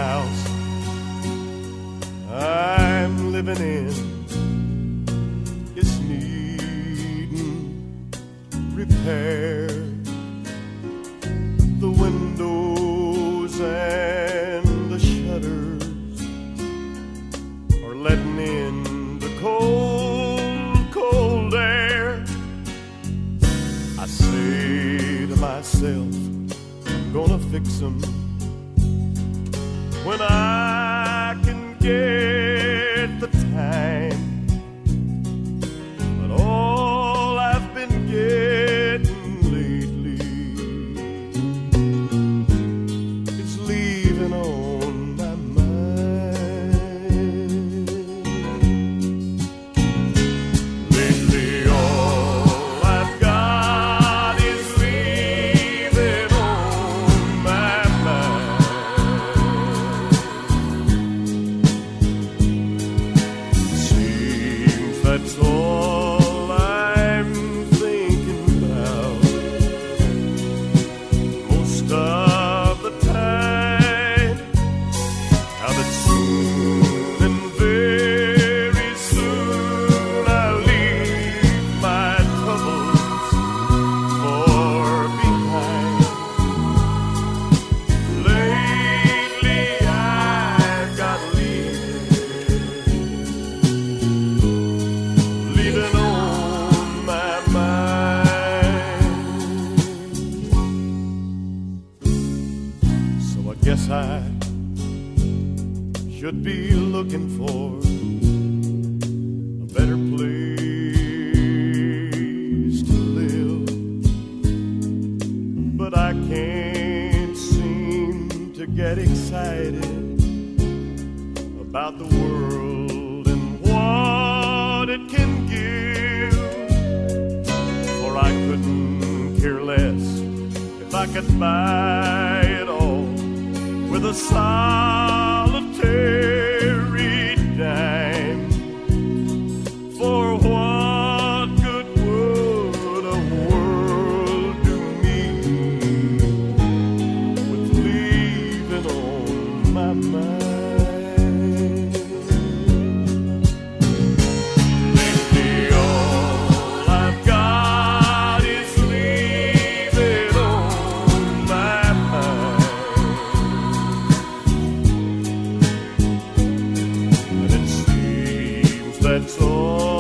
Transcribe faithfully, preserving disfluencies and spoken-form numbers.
house I'm living in is needing repair. The windows and the shutters are letting in the cold, cold air. I say to myself, I'm gonna fix them when I can get the time. But all I've been getting lately is leaving on my mind. Lately all I've got is leaving on my mind. Seems that's all I'm thinking about most of the time. How that soon and very soon I'll leave my troubles far behind. Lately I've got leaving, leaving on my mind. So I guess I should be looking for a better place to live, but I can't seem to get excited about the world and what it can give. For I couldn't care less if I could buy it all with a solitary dime. For what good would a world do me with leaving on my mind? Lately all I've got is leaving on my mind. And it seems that's all